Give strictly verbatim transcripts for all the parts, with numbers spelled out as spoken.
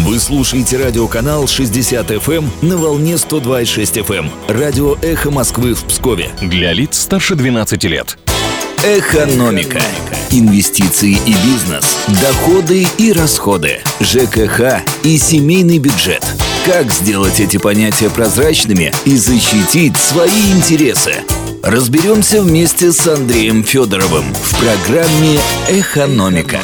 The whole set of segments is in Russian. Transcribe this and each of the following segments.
Вы слушаете радиоканал шестьдесят эф эм на волне сто два и шесть эф эм. Радио «Эхо Москвы» в Пскове. Для лиц старше двенадцати лет. Экономика. Инвестиции и бизнес. Доходы и расходы. ЖКХ и семейный бюджет. Как сделать эти понятия прозрачными и защитить свои интересы? Разберемся вместе с Андреем Федоровым в программе «Экономика».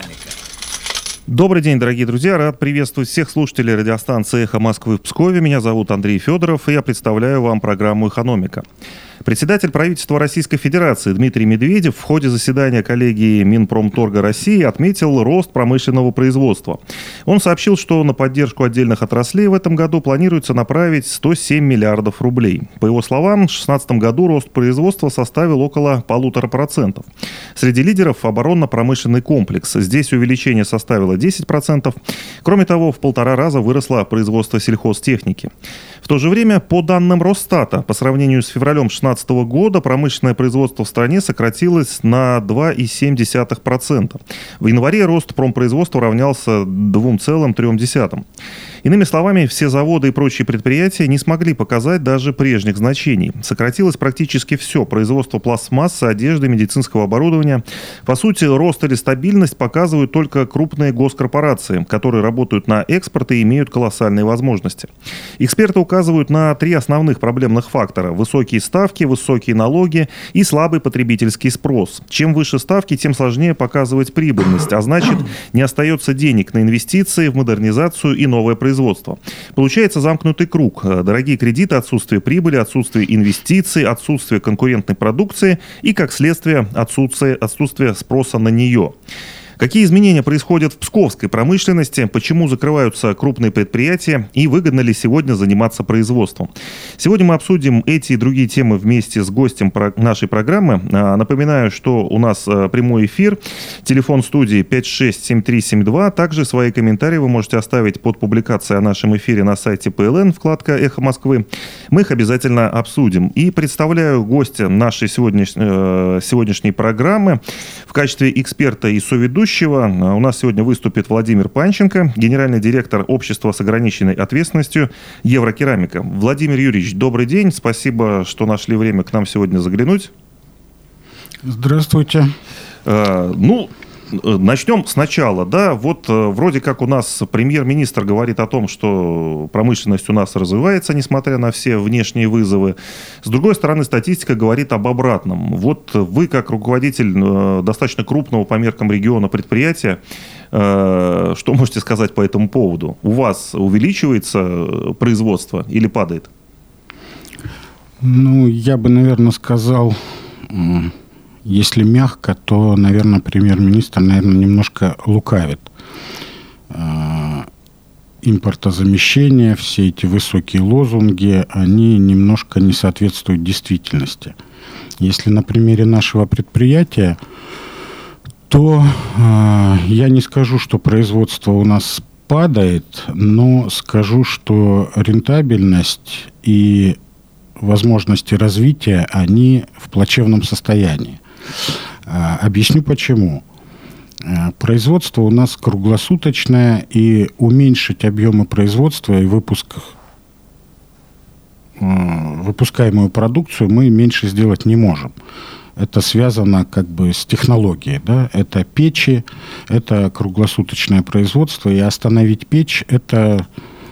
Добрый день, дорогие друзья. Рад приветствовать всех слушателей радиостанции «Эхо Москвы» в Пскове. Меня зовут Андрей Федоров, и я представляю вам программу «Экономика». Председатель правительства Российской Федерации Дмитрий Медведев в ходе заседания коллегии Минпромторга России отметил рост промышленного производства. Он сообщил, что на поддержку отдельных отраслей в этом году планируется направить сто семь миллиардов рублей. По его словам, в две тысячи шестнадцатом году рост производства составил около полутора процентов. Среди лидеров оборонно-промышленный комплекс. Здесь увеличение составило десять процентов. Кроме того, в полтора раза выросло производство сельхозтехники. В то же время, по данным Росстата, по сравнению с февралем две тысячи шестнадцатого года промышленное производство в стране сократилось на два целых семь десятых процента. В январе рост промпроизводства равнялся два целых три десятых процента. Иными словами, все заводы и прочие предприятия не смогли показать даже прежних значений. Сократилось практически все: производство пластмассы, одежды, медицинского оборудования. По сути, рост или стабильность показывают только крупные госкорпорации, которые работают на экспорт и имеют колоссальные возможности. Эксперты указывают на три основных проблемных фактора: высокие ставки, высокие налоги и слабый потребительский спрос. Чем выше ставки, тем сложнее показывать прибыльность, а значит, не остается денег на инвестиции, в модернизацию и новое производство. Получается замкнутый круг. Дорогие кредиты, отсутствие прибыли, отсутствие инвестиций, отсутствие конкурентной продукции и, как следствие, отсутствие, отсутствие спроса на нее. Какие изменения происходят в псковской промышленности, почему закрываются крупные предприятия и выгодно ли сегодня заниматься производством? Сегодня мы обсудим эти и другие темы вместе с гостем нашей программы. Напоминаю, что у нас прямой эфир, телефон студии пять шесть семь три семь два. Также свои комментарии вы можете оставить под публикацией о нашем эфире на сайте пэ эл эн, вкладка «Эхо Москвы». Мы их обязательно обсудим. И представляю гостя нашей сегодняшней, сегодняшней программы в качестве эксперта и соведущего. У нас сегодня выступит Владимир Панченко, генеральный директор общества с ограниченной ответственностью «Еврокерамика». Владимир Юрьевич, добрый день. Спасибо, что нашли время к нам сегодня заглянуть. Здравствуйте. А, ну, начнем сначала. Да, вот вроде как у нас премьер-министр говорит о том, что промышленность у нас развивается, несмотря на все внешние вызовы. С другой стороны, статистика говорит об обратном. Вот вы, как руководитель достаточно крупного по меркам региона предприятия, что можете сказать по этому поводу? У вас увеличивается производство или падает? Ну, я бы, наверное, сказал... Если мягко, то, наверное, премьер-министр, наверное, немножко лукавит. Импортозамещение, все эти высокие лозунги, они немножко не соответствуют действительности. Если на примере нашего предприятия, то я не скажу, что производство у нас падает, но скажу, что рентабельность и возможности развития, они в плачевном состоянии. Объясню почему. Производство у нас круглосуточное, и уменьшить объемы производства и выпуск, выпускаемую продукцию мы меньше сделать не можем. Это связано как бы с технологией. Да? Это печи, это круглосуточное производство, и остановить печь – это,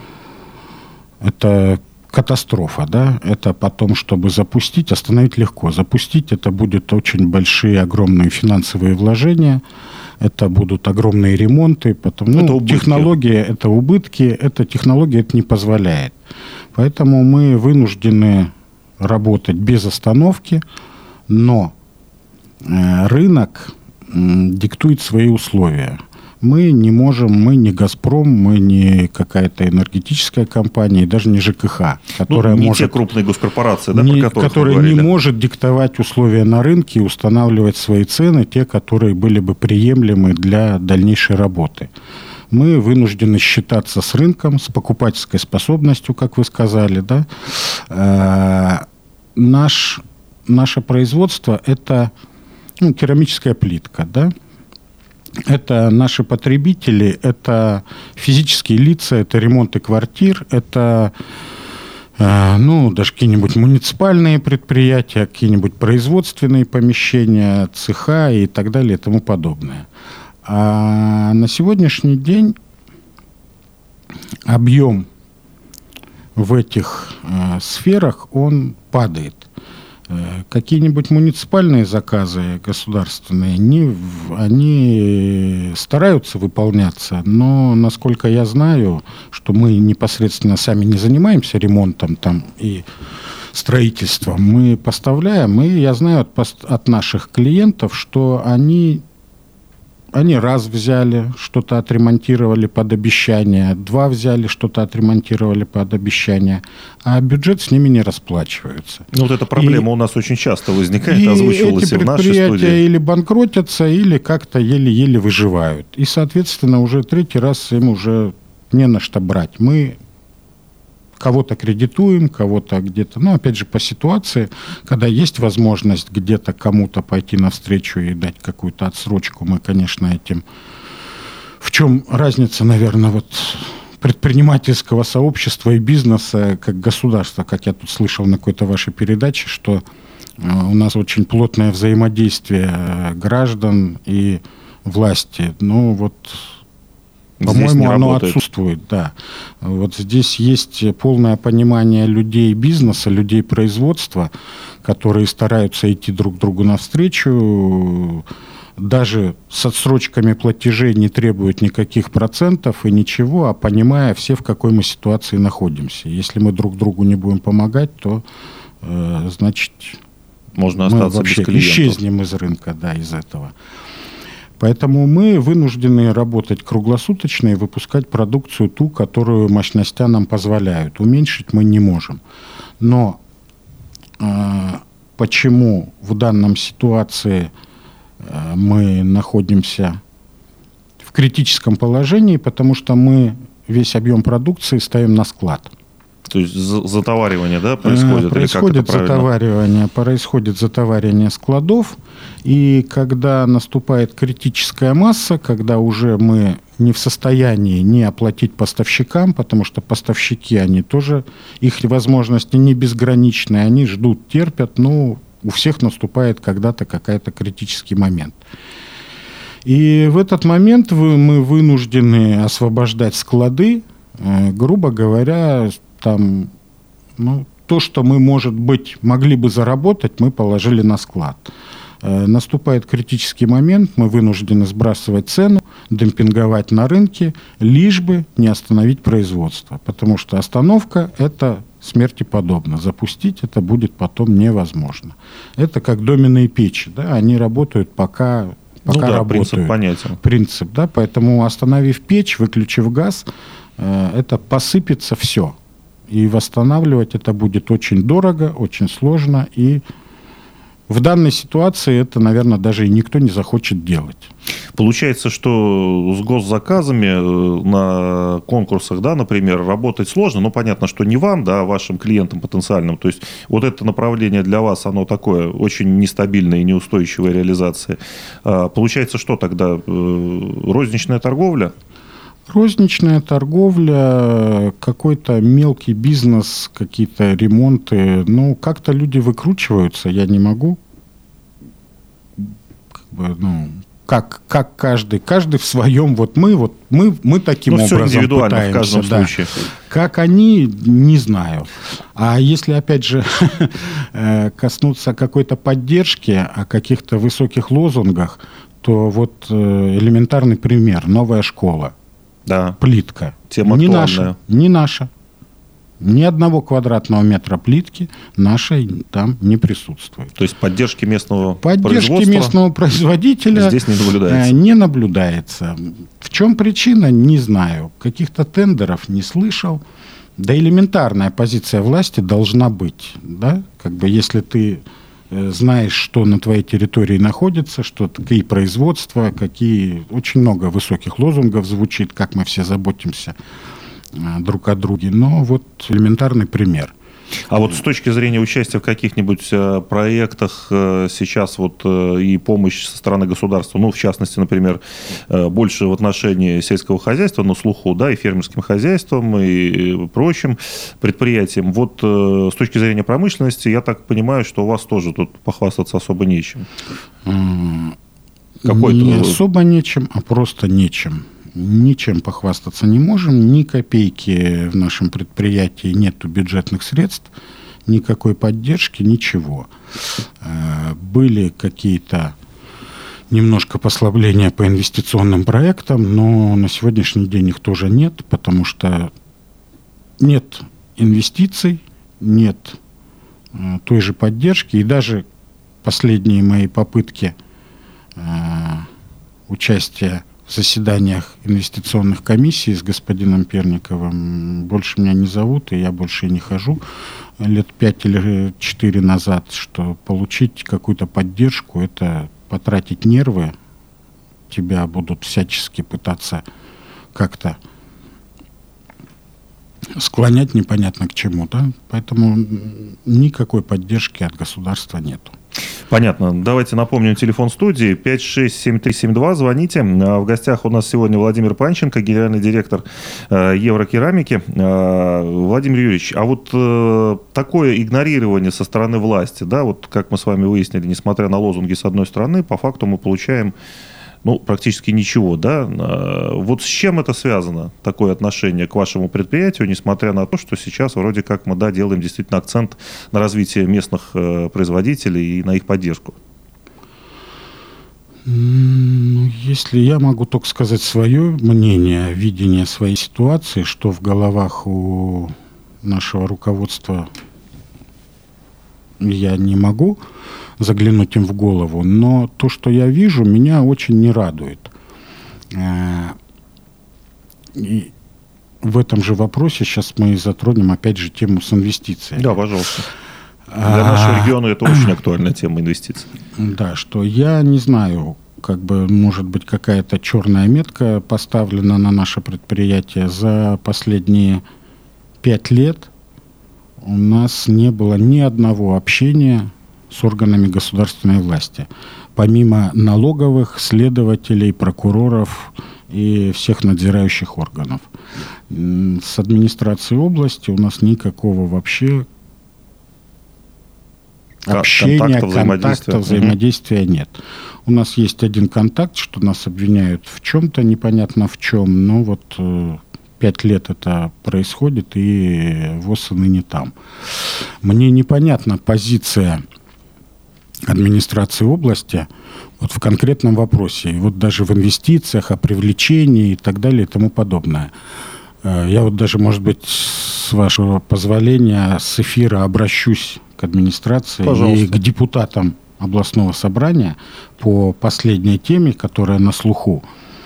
это катастрофа, да, это потом, чтобы запустить, остановить легко. Запустить это будет очень большие, огромные финансовые вложения, это будут огромные ремонты, потом, ну, это технология, это убытки, эта технология это не позволяет. Поэтому мы вынуждены работать без остановки, но э, рынок э, диктует свои условия. Мы не можем, мы не «Газпром», мы не какая-то энергетическая компания, и даже не ЖКХ, которая ну, не может... те крупные госкорпорации, да, не, про которых которая не может диктовать условия на рынке и устанавливать свои цены, те, которые были бы приемлемы для дальнейшей работы. Мы вынуждены считаться с рынком, с покупательской способностью, как вы сказали, да. Э-э- наш, наше производство – это ну, керамическая плитка, да. Это наши потребители, это физические лица, это ремонты квартир, это ну, даже какие-нибудь муниципальные предприятия, какие-нибудь производственные помещения, цеха и так далее и тому подобное. А на сегодняшний день объем в этих э, сферах, он падает. Э, какие-нибудь муниципальные заказы государственные, они, они стараются выполняться, но, насколько я знаю, что мы непосредственно сами не занимаемся ремонтом там и строительством, мы поставляем, и я знаю от, от наших клиентов, что они... Они раз взяли, что-то отремонтировали под обещание, два взяли, что-то отремонтировали под обещание, а бюджет с ними не расплачивается. Ну, вот эта проблема и, у нас очень часто возникает, и озвучивалась эти и в нашей студии. предприятия или банкротятся, или как-то еле-еле выживают. И, соответственно, уже третий раз им уже не на что брать. Мы кого-то кредитуем, кого-то где-то... Ну, опять же, по ситуации, когда есть возможность где-то кому-то пойти навстречу и дать какую-то отсрочку, мы, конечно, этим... В чем разница, наверное, вот предпринимательского сообщества и бизнеса как государства, как я тут слышал на какой-то вашей передаче, что у нас очень плотное взаимодействие граждан и власти. Ну, вот... По-моему, оно работает. Отсутствует, да. Вот здесь есть полное понимание людей бизнеса, людей производства, которые стараются идти друг другу навстречу, даже с отсрочками платежей не требуют никаких процентов и ничего, а понимая все, в какой мы ситуации находимся. Если мы друг другу не будем помогать, то, э, значит, можно мы остаться вообще без клиентов. Исчезнем из рынка, да, из этого. Поэтому мы вынуждены работать круглосуточно и выпускать продукцию ту, которую мощности нам позволяют. Уменьшить мы не можем. Но э, почему в данном ситуации э, мы находимся в критическом положении? Потому что мы весь объем продукции ставим на склад. То есть затоваривание, да, происходит? Происходит затоваривание, происходит затоваривание складов, и когда наступает критическая масса, когда уже мы не в состоянии не оплатить поставщикам, потому что поставщики, они тоже, их возможности не безграничные, они ждут, терпят, но у всех наступает когда-то какой-то критический момент. И в этот момент мы вынуждены освобождать склады, грубо говоря, там, ну, то, что мы, может быть, могли бы заработать, мы положили на склад. Э, наступает критический момент, мы вынуждены сбрасывать цену, демпинговать на рынке, лишь бы не остановить производство. Потому что остановка – это смерти подобно. Запустить это будет потом невозможно. Это как доменные печи, да, они работают пока, пока ну, да, работают. Принцип понятен. Принцип, да, поэтому остановив печь, выключив газ, э, это посыпется все. И восстанавливать это будет очень дорого, очень сложно. И в данной ситуации это, наверное, даже и никто не захочет делать. Получается, что с госзаказами на конкурсах, да, например, работать сложно. Но понятно, что не вам, да, а вашим клиентам потенциальным. То есть вот это направление для вас, оно такое очень нестабильное и неустойчивая реализация. Получается, что тогда? Розничная торговля? Розничная торговля, какой-то мелкий бизнес, какие-то ремонты. Ну, как-то люди выкручиваются, я не могу. Как бы, ну, как, как каждый, каждый в своем. Вот мы, вот мы, мы таким ну, образом все индивидуально пытаемся. В каждом да. случае. Как они, не знаю. А если, опять же, коснуться какой-то поддержки, о каких-то высоких лозунгах, то вот элементарный пример. Новая школа. Да. Плитка. Тема не актуальная. наша, не наша. Ни одного квадратного метра плитки нашей там не присутствует. То есть поддержки местного Поддержки производства местного производителя здесь не наблюдается. Не наблюдается. В чем причина, не знаю. Каких-то тендеров не слышал. Да элементарная позиция власти должна быть. Да? Как бы если ты знаешь, что на твоей территории находится, что какие производства, какие... Очень много высоких лозунгов звучит, как мы все заботимся друг о друге. Но вот элементарный пример. А вот с точки зрения участия в каких-нибудь проектах сейчас вот и помощь со стороны государства, ну, в частности, например, больше в отношении сельского хозяйства на слуху, да, и фермерским хозяйством, и прочим предприятиям. Вот с точки зрения промышленности, я так понимаю, что у вас тоже тут похвастаться особо нечем. Какой-то... Не особо нечем, а просто нечем. Ничем похвастаться не можем. Ни копейки в нашем предприятии нету бюджетных средств, никакой поддержки, ничего. Были какие-то немножко послабления по инвестиционным проектам, но на сегодняшний день их тоже нет, потому что нет инвестиций, нет той же поддержки. И даже последние мои попытки участия в заседаниях инвестиционных комиссий с господином Перниковым больше меня не зовут, и я больше и не хожу. Лет пять или четыре назад, что получить какую-то поддержку, это потратить нервы, тебя будут всячески пытаться как-то склонять непонятно к чему, да? Поэтому никакой поддержки от государства нету. Понятно. Давайте напомним телефон студии пять шесть семь три семь два. Звоните. В гостях у нас сегодня Владимир Панченко, генеральный директор Еврокерамики. Владимир Юрьевич, а вот такое игнорирование со стороны власти, да, вот как мы с вами выяснили, несмотря на лозунги с одной стороны, по факту мы получаем ну, практически ничего, да? Вот с чем это связано, такое отношение к вашему предприятию, несмотря на то, что сейчас вроде как мы, да, делаем действительно акцент на развитие местных производителей и на их поддержку? Ну, если я могу только сказать свое мнение, видение своей ситуации, что в головах у нашего руководства я не могу заглянуть им в голову, но то, что я вижу, меня очень не радует. И в этом же вопросе сейчас мы затронем опять же тему с инвестициями. Да, пожалуйста. Для нашего региона это очень актуальная тема инвестиций. Да, что я не знаю, как бы, может быть, какая-то черная метка поставлена на наше предприятие. За последние пять лет у нас не было ни одного общения с органами государственной власти. Помимо налоговых, следователей, прокуроров и всех надзирающих органов. С администрацией области у нас никакого вообще общения, контакта, взаимодействия, взаимодействия нет. У нас есть один контакт, что нас обвиняют в чем-то, непонятно в чем, но вот э, пять лет это происходит, и ВОС ныне там. Мне непонятна позиция администрации области вот в конкретном вопросе, и вот даже в инвестициях, о привлечении и так далее и тому подобное. Я вот даже, может быть, с вашего позволения, с эфира обращусь к администрации, пожалуйста, и к депутатам областного собрания по последней теме, которая на слуху.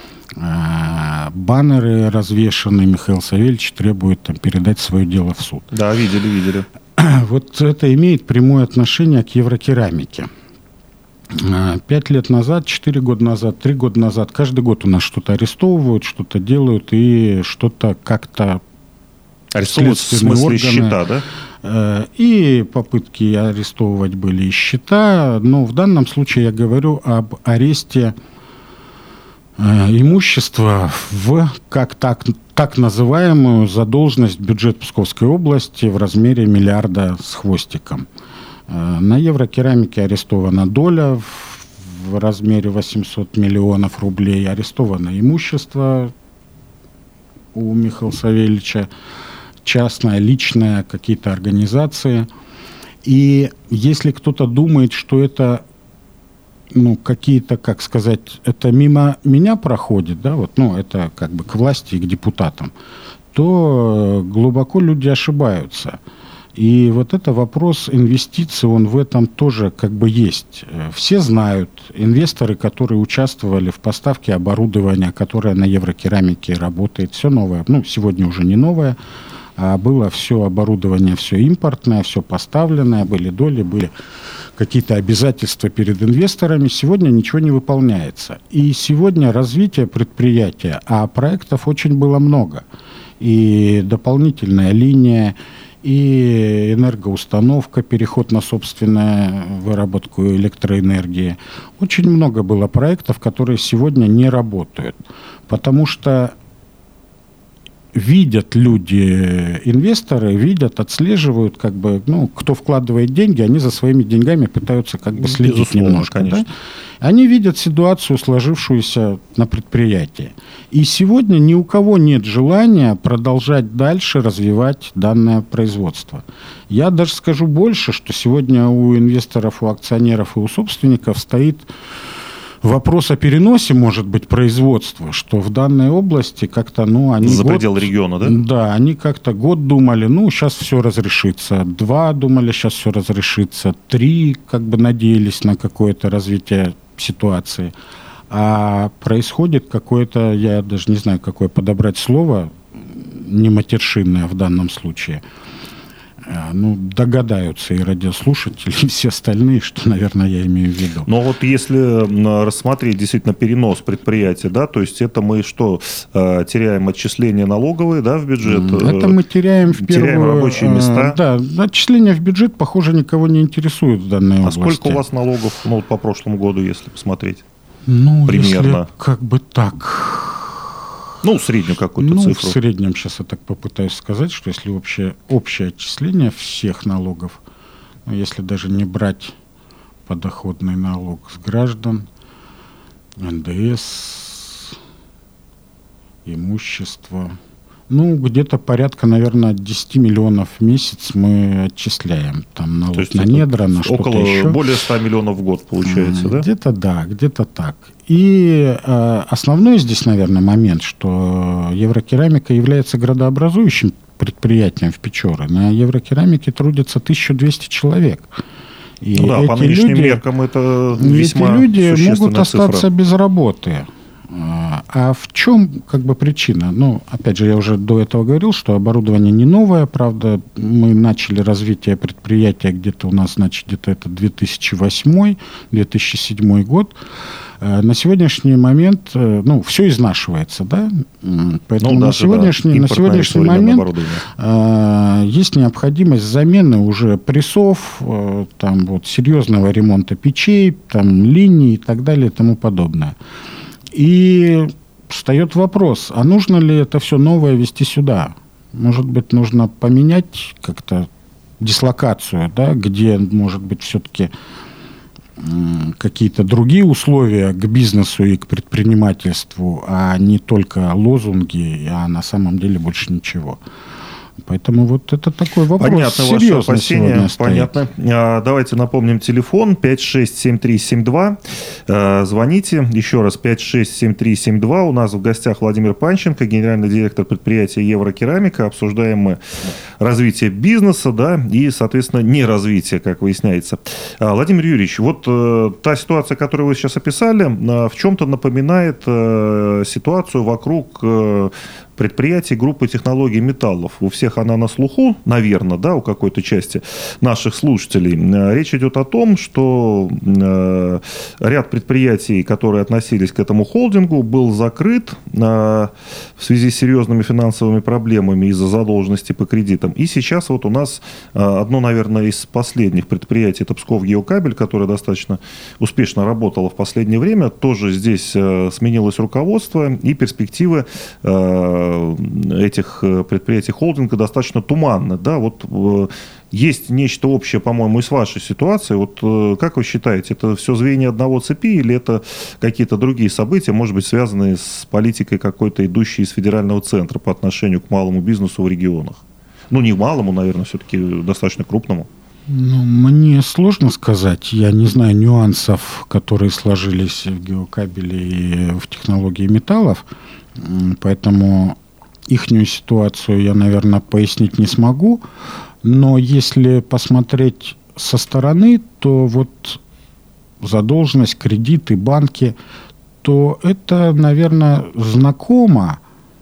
Баннеры развешаны, Михаил Савельевич требует там передать свое дело в суд. Да, видели, видели. Вот это имеет прямое отношение к еврокерамике. Пять лет назад, четыре года назад, три года назад, каждый год у нас что-то арестовывают, что-то делают и что-то как-то... Арестовывают в смысле органы, счета, да? И попытки арестовывать были и счета, но в данном случае я говорю об аресте имущества в как так, так называемую задолженность в бюджет Псковской области в размере миллиарда с хвостиком. На еврокерамике арестована доля в размере восемьсот миллионов рублей, арестовано имущество у Михаила Савельевича, частное, личное, какие-то организации. И если кто-то думает, что это ну, какие-то, как сказать, это мимо меня проходит, да, вот, ну, это как бы к власти и к депутатам, то глубоко люди ошибаются. И вот это вопрос инвестиций, он в этом тоже как бы есть. Все знают, инвесторы, которые участвовали в поставке оборудования, которое на еврокерамике работает, все новое, ну, сегодня уже не новое, а было все оборудование, все импортное, все поставленное, были доли, были какие-то обязательства перед инвесторами. Сегодня ничего не выполняется. И сегодня развитие предприятия, а проектов очень было много. И дополнительная линия, и энергоустановка, переход на собственную выработку электроэнергии. Очень много было проектов, которые сегодня не работают, потому что видят люди, инвесторы, видят, отслеживают, как бы, ну, кто вкладывает деньги, они за своими деньгами пытаются как бы следить Безусловно, немножко. Да? Они видят ситуацию, сложившуюся на предприятии. И сегодня ни у кого нет желания продолжать дальше развивать данное производство. Я даже скажу больше, что сегодня у инвесторов, у акционеров и у собственников стоит вопрос о переносе, может быть, производства, что в данной области как-то, ну, они... За год, пределы региона, да? Да, они как-то год думали, ну, сейчас все разрешится. Два думали, сейчас все разрешится. Три, как бы, надеялись на какое-то развитие ситуации. А происходит какое-то, я даже не знаю, какое подобрать слово, не матершинное в данном случае. Ну, догадаются и радиослушатели, и все остальные, что, наверное, я имею в виду. Но вот если рассмотреть действительно перенос предприятия, да, то есть это мы что, теряем отчисления налоговые, да, в бюджет? Это мы теряем в первую... Теряем рабочие места? Да, отчисления в бюджет, похоже, никого не интересуют в данной а области. А сколько у вас налогов, ну, вот по прошлому году, если посмотреть? Ну, примерно. Если как бы так... Ну, среднюю какую-то ну, цифру. В среднем сейчас я так попытаюсь сказать, что если общее, общее отчисление всех налогов, ну, если даже не брать подоходный налог с граждан, эн дэ эс, имущество, ну, где-то порядка, наверное, десять миллионов в месяц мы отчисляем. Там налог на недра, на что-то около, еще. Более ста миллионов в год получается, да? Где-то да, где-то так. И э, основной здесь, наверное, момент, что Еврокерамика является градообразующим предприятием в Печоры. На Еврокерамике трудится тысяча двести человек. И ну да, по нынешним люди, меркам это весьма эти люди могут остаться цифра. без работы. А в чем как бы причина? Ну, опять же, я уже до этого говорил, что оборудование не новое, правда, мы начали развитие предприятия где-то у нас, значит, где-то это две тысячи восьмой — две тысячи седьмой год. На сегодняшний момент, ну, все изнашивается, да? Поэтому ну, на, сегодняшний, да, на сегодняшний момент э, есть необходимость замены уже прессов, э, там вот серьезного ремонта печей, там линий и так далее и тому подобное. И встает вопрос, а нужно ли это все новое везти сюда? Может быть, нужно поменять как-то дислокацию, да, где, может быть, все-таки какие-то другие условия к бизнесу и к предпринимательству, а не только лозунги, а на самом деле больше ничего. Поэтому вот это такой вопрос. Понятно, ваши опасения. Понятно. А, давайте напомним телефон пять шесть семь три семь два. А, звоните. Еще раз пять шесть семь три семь два. У нас в гостях Владимир Панченко, генеральный директор предприятия Еврокерамика. Обсуждаем мы развитие бизнеса, да, и, соответственно, неразвитие, как выясняется. А, Владимир Юрьевич, вот э, та ситуация, которую вы сейчас описали, э, в чем-то напоминает э, ситуацию вокруг э, предприятий группы технологий металлов. У всех она на слуху, наверное, да, у какой-то части наших слушателей. Речь идет о том, что э, ряд предприятий, которые относились к этому холдингу, был закрыт э, в связи с серьезными финансовыми проблемами из-за задолженности по кредитам. И сейчас вот у нас э, одно, наверное, из последних предприятий, это Псков Геокабель, которое достаточно успешно работало в последнее время, тоже здесь э, сменилось руководство, и перспективы э, этих предприятий холдинга достаточно туманны. Да? Вот э, есть нечто общее, по-моему, и с вашей ситуацией. Вот э, как вы считаете, это все звенья одного цепи или это какие-то другие события, может быть, связанные с политикой какой-то, идущей из федерального центра по отношению к малому бизнесу в регионах? Ну, не малому, наверное, все-таки достаточно крупному. Ну, мне сложно сказать. Я не знаю нюансов, которые сложились в Геокабеле и в технологии металлов. Поэтому ихнюю ситуацию я, наверное, пояснить не смогу. Но если посмотреть со стороны, то вот задолженность, кредиты, банки, то это, наверное, знакомо.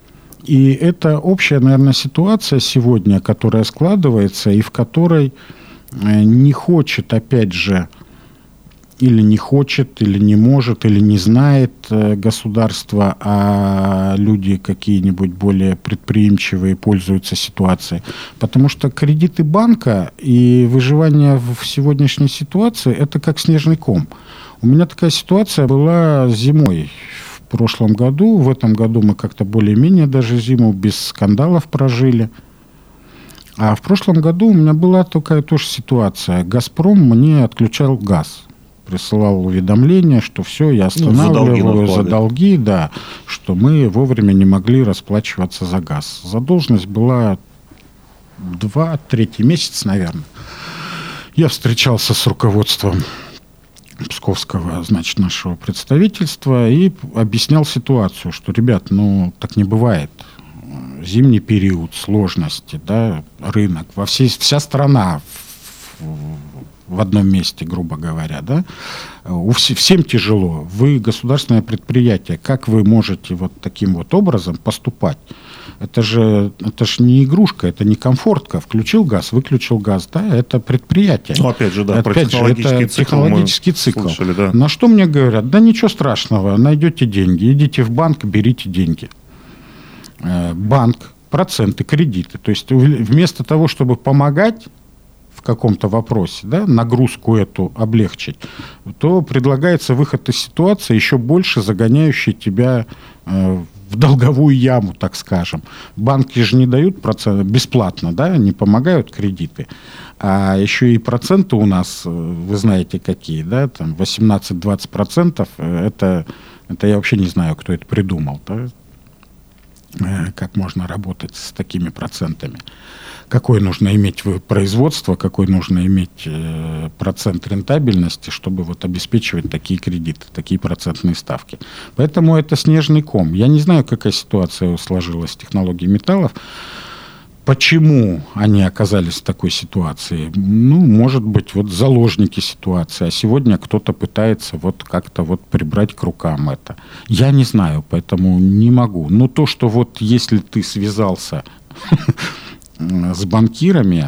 И это общая, наверное, ситуация сегодня, которая складывается и в которой не хочет, опять же, или не хочет, или не может, или не знает государство, а люди какие-нибудь более предприимчивые пользуются ситуацией. Потому что кредиты банка и выживание в сегодняшней ситуации – это как снежный ком. У меня такая ситуация была зимой в прошлом году. В этом году мы как-то более-менее даже зиму без скандалов прожили. А в прошлом году у меня была такая тоже ситуация. «Газпром» мне отключал газ. Присылал уведомление, что все, я останавливаю ну, за, долги, за долги, да, что мы вовремя не могли расплачиваться за газ. Задолженность была два, третий месяц, наверное. Я встречался с руководством псковского, значит, нашего представительства и объяснял ситуацию, что, ребят, ну, так не бывает. Зимний период, сложности, да, рынок, во всей, вся страна в одном месте, грубо говоря, да, У вс- всем тяжело. Вы государственное предприятие, как вы можете вот таким вот образом поступать? Это же, это же не игрушка, это не комфортка. Включил газ, выключил газ, да, это предприятие. Ну, опять же, да, опять про технологический же, это цикл. Технологический цикл. Слышали, да. На что мне говорят? Да ничего страшного, найдете деньги, идите в банк, берите деньги. Банк, проценты, кредиты. То есть вместо того, чтобы помогать в каком-то вопросе, да, нагрузку эту облегчить, то предлагается выход из ситуации, еще больше загоняющий тебя э, в долговую яму, так скажем. Банки же не дают проценты бесплатно, да, не помогают кредиты. А еще и проценты у нас, вы знаете, какие, да, там восемнадцать-двадцать процентов, это, это я вообще не знаю, кто это придумал, да, как можно работать с такими процентами. Какое нужно иметь производство, какой нужно иметь э, процент рентабельности, чтобы вот обеспечивать такие кредиты, такие процентные ставки. Поэтому это снежный ком. Я не знаю, какая ситуация сложилась с технологией металлов. Почему они оказались в такой ситуации? Ну, может быть, вот заложники ситуации, а сегодня кто-то пытается вот как-то вот прибрать к рукам это. Я не знаю, поэтому не могу. Но то, что вот если ты связался с банкирами,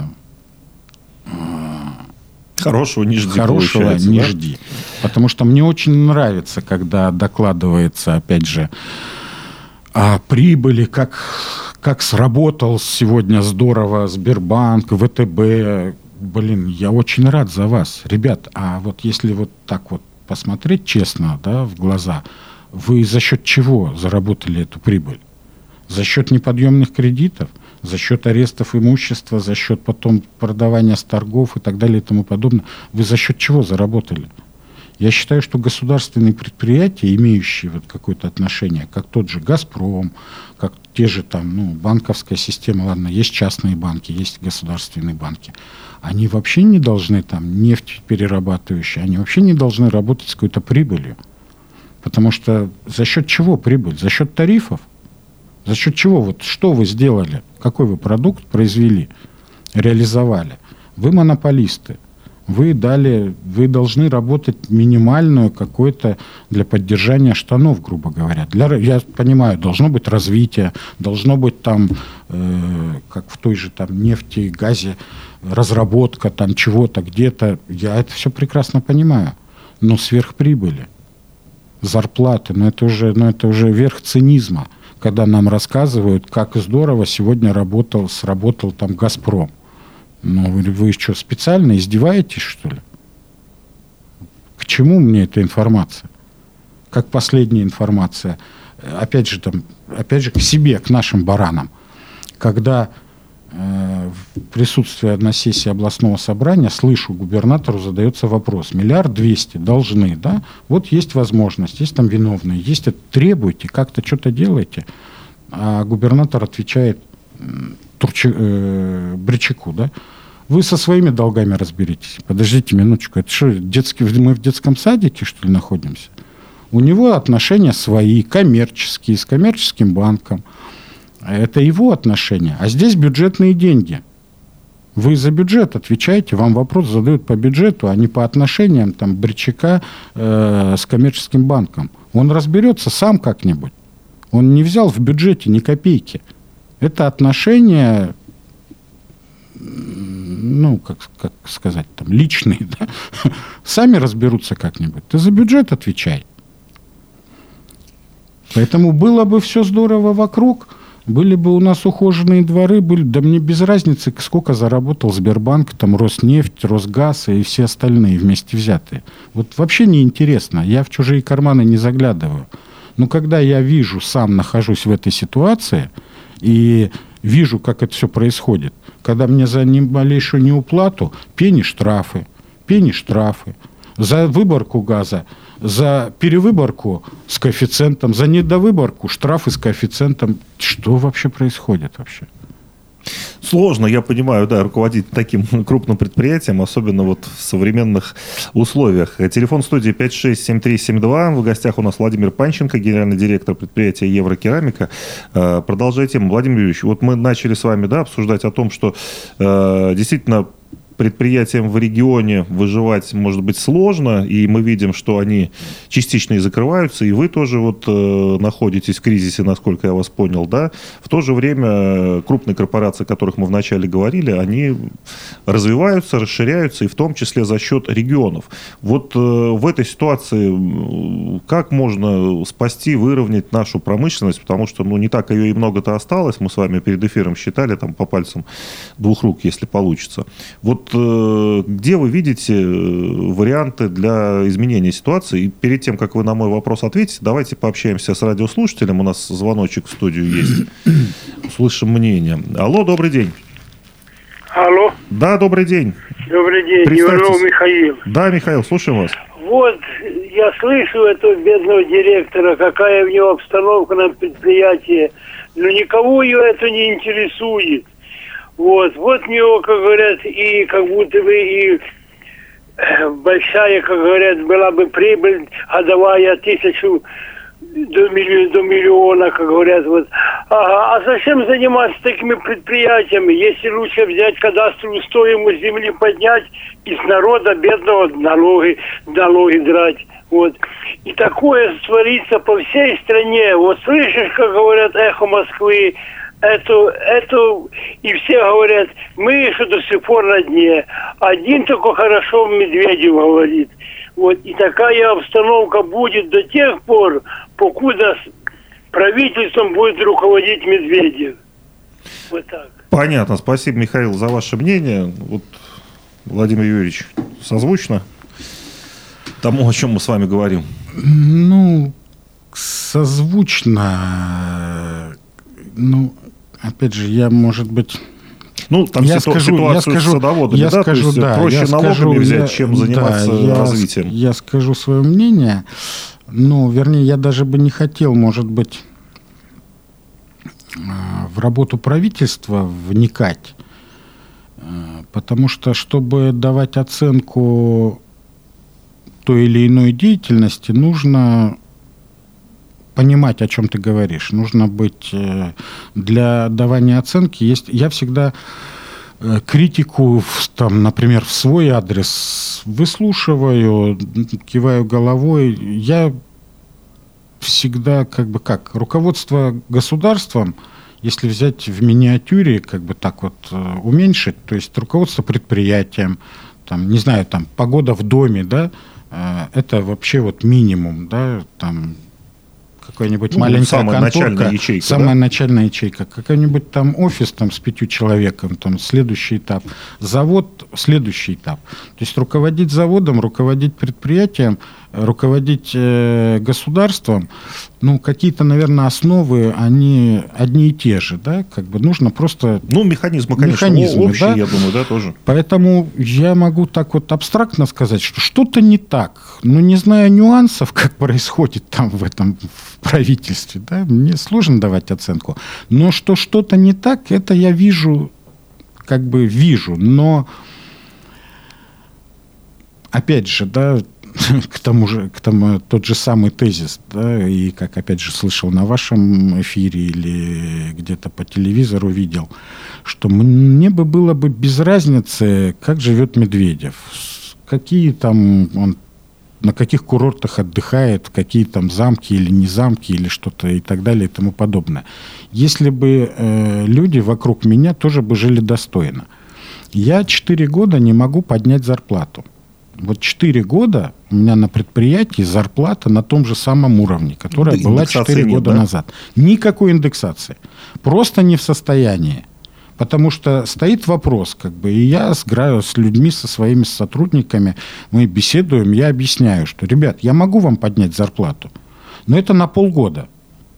хорошего не жди. Хорошего не да? жди. Потому что мне очень нравится, когда докладывается, опять же, о прибыли, как, как сработал сегодня здорово Сбербанк, ВТБ. Блин, я очень рад за вас. Ребят, а вот если вот так вот посмотреть честно, да, в глаза, вы за счет чего заработали эту прибыль? За счет неподъемных кредитов? За счет арестов имущества, за счет потом продавания с торгов и так далее и тому подобное. Вы за счет чего заработали? Я считаю, что государственные предприятия, имеющие вот какое-то отношение, как тот же «Газпром», как те же там, ну, банковская система, ладно, есть частные банки, есть государственные банки, они вообще не должны там нефть перерабатывающие, они вообще не должны работать с какой-то прибылью. Потому что за счет чего прибыль? За счет тарифов? За счет чего? Вот что вы сделали? Какой вы продукт произвели, реализовали? Вы монополисты. Вы дали, вы должны работать минимальную какой-то для поддержания штанов, грубо говоря. Для, я понимаю, должно быть развитие, должно быть там, э, как в той же там нефти, газе, разработка там чего-то где-то. Я это все прекрасно понимаю. Но сверхприбыли, зарплаты, ну это уже, ну это уже верх цинизма, когда нам рассказывают, как здорово сегодня работал, сработал там «Газпром». Ну, вы, вы что, специально издеваетесь, что ли? К чему мне эта информация? Как последняя информация. Опять же, там, опять же, к себе, к нашим баранам. Когда э, в присутствии на сессии областного собрания слышу, губернатору задается вопрос. Миллиард двести должны, да? Вот есть возможность, есть там виновные, есть это, требуйте, как-то что-то делайте. А губернатор отвечает Турчи, э, Бричаку, да? Вы со своими долгами разберитесь. Подождите минуточку. Это что, детский, мы в детском садике, что ли, находимся? У него отношения свои, коммерческие, с коммерческим банком. Это его отношения. А здесь бюджетные деньги. Вы за бюджет отвечаете, вам вопрос задают по бюджету, а не по отношениям там, Бричака э, с коммерческим банком. Он разберется сам как-нибудь. Он не взял в бюджете ни копейки. Это отношения, ну, как, как сказать, там, личные, да, сами разберутся как-нибудь. Ты за бюджет отвечай. Поэтому было бы все здорово вокруг, были бы у нас ухоженные дворы, были, да мне без разницы, сколько заработал Сбербанк, там, Роснефть, Росгаз и все остальные вместе взятые. Вот вообще неинтересно, я в чужие карманы не заглядываю. Но когда я вижу, сам нахожусь в этой ситуации и вижу, как это все происходит, когда мне за ни малейшую неуплату пени штрафы, пени штрафы, за выборку газа, за перевыборку с коэффициентом, за недовыборку штрафы с коэффициентом. Что вообще происходит вообще? Сложно, я понимаю, да, руководить таким крупным предприятием, особенно вот в современных условиях. Телефон студии пять шесть семь три семь два. В гостях у нас Владимир Панченко, генеральный директор предприятия «Еврокерамика». Продолжая тему. Владимир Юрьевич, вот мы начали с вами, да, обсуждать о том, что э, действительно предприятиям в регионе выживать, может быть, сложно, и мы видим, что они частично и закрываются, и вы тоже вот э, находитесь в кризисе, насколько я вас понял, да. В то же время крупные корпорации, о которых мы вначале говорили, они развиваются, расширяются, и в том числе за счет регионов. Вот э, в этой ситуации как можно спасти, выровнять нашу промышленность, потому что, ну, не так ее и много-то осталось, мы с вами перед эфиром считали, там, по пальцам двух рук, если получится. Вот где вы видите варианты для изменения ситуации? И перед тем, как вы на мой вопрос ответите, давайте пообщаемся с радиослушателем. У нас звоночек в студию есть. Услышим мнение. Алло, добрый день. Алло. Да, добрый день. Добрый день. Иванов Михаил. Да, Михаил, слушаем вас. Вот, я слышу этого бедного директора, какая у него обстановка на предприятии. Но никого ее это не интересует. Вот, вот у него, как говорят, и как будто бы и большая, как говорят, была бы прибыль годовая тысячу до миллиона, до миллиона, как говорят, вот. Ага, а зачем заниматься такими предприятиями, если лучше взять кадастровую стоимость земли, поднять и с народа бедного налоги, налоги драть. Вот. И такое творится по всей стране. Вот слышишь, как говорят, эхо Москвы, Это, это, и все говорят, мы еще до сих пор на дне. Один только хорошо Медведев говорит. Вот, и такая обстановка будет до тех пор, покуда правительством будет руководить Медведев. Вот так. Понятно. Спасибо, Михаил, за ваше мнение. Вот, Владимир Юрьевич, созвучно тому, о чем мы с вами говорим? Ну, созвучно. Ну, опять же, я, может быть... Ну, там я ситу- скажу, ситуацию я скажу, с садоводами, я да? скажу, То есть да, проще я налогами скажу, взять, я, чем заниматься да, я, развитием. Я скажу свое мнение. Ну, вернее, я даже бы не хотел, может быть, в работу правительства вникать. Потому что, чтобы давать оценку той или иной деятельности, нужно понимать, о чем ты говоришь. Нужно быть... Для давания оценки есть... Я всегда критику, там, например, в свой адрес выслушиваю, киваю головой. Я всегда, как бы как, руководство государством, если взять в миниатюре, как бы так вот уменьшить, то есть руководство предприятием, там, не знаю, там, погода в доме, да, это вообще вот минимум, да, там, какая-нибудь ну, маленькая самая конторка, начальная ячейка, самая да? начальная ячейка, какой-нибудь там офис там с пятью человеком, там следующий этап, завод, следующий этап. То есть руководить заводом, руководить предприятием, руководить э, государством, ну, какие-то, наверное, основы, они одни и те же, да, как бы нужно просто... Ну, механизмы, конечно, механизмы, общие, да? Я думаю, да, тоже. Поэтому я могу так вот абстрактно сказать, что что-то не так, но не зная нюансов, как происходит там в этом в правительстве, да, мне сложно давать оценку. Но что что-то не так, это я вижу, как бы вижу, но опять же, да, к тому же, к тому, тот же самый тезис, да, и как, опять же, слышал на вашем эфире или где-то по телевизору видел, что мне бы было бы без разницы, как живет Медведев, какие там он, на каких курортах отдыхает, какие там замки или не замки, или что-то и так далее и тому подобное. Если бы э, люди вокруг меня тоже бы жили достойно. Я четыре года не могу поднять зарплату. Вот четыре года у меня на предприятии зарплата на том же самом уровне, которая да, была четыре года да? назад. Никакой индексации. Просто не в состоянии. Потому что стоит вопрос, как бы, и я играю с людьми, со своими сотрудниками, мы беседуем, я объясняю, что, ребят, я могу вам поднять зарплату, но это на полгода.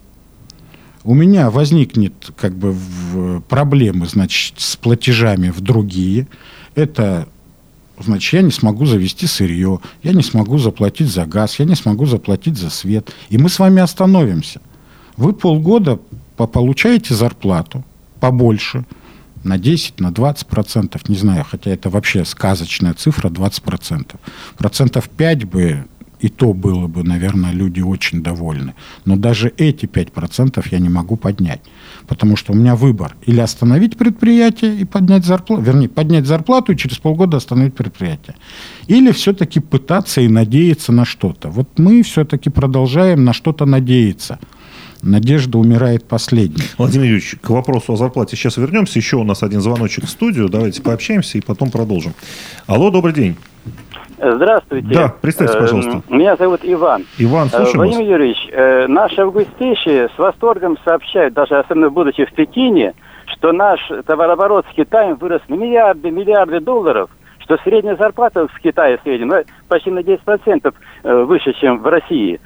У меня возникнет, как бы, проблемы, значит, с платежами в другие. Это, значит, я не смогу завести сырье, я не смогу заплатить за газ, я не смогу заплатить за свет. И мы с вами остановимся. Вы полгода получаете зарплату побольше, на десять, на двадцать процентов, не знаю, хотя это вообще сказочная цифра, двадцать процентов. Процентов пять бы, и то было бы, наверное, люди очень довольны. Но даже эти пять процентов я не могу поднять. Потому что у меня выбор. Или остановить предприятие и поднять зарплату, вернее, поднять зарплату и через полгода остановить предприятие. Или все-таки пытаться и надеяться на что-то. Вот мы все-таки продолжаем на что-то надеяться. Надежда умирает последней. Владимир Юрьевич, к вопросу о зарплате сейчас вернемся. Еще у нас один звоночек в студию. Давайте пообщаемся и потом продолжим. Алло, добрый день. Здравствуйте. Да, представьте, пожалуйста. Меня зовут Иван. Иван, слушаем Владимир вас. Юрьевич, наши августейшие с восторгом сообщают, даже особенно будучи в Пекине, что наш товарооборот с Китаем вырос на миллиарды, миллиарды долларов, что средняя зарплата в Китае в среднем почти на десять процентов выше, чем в России.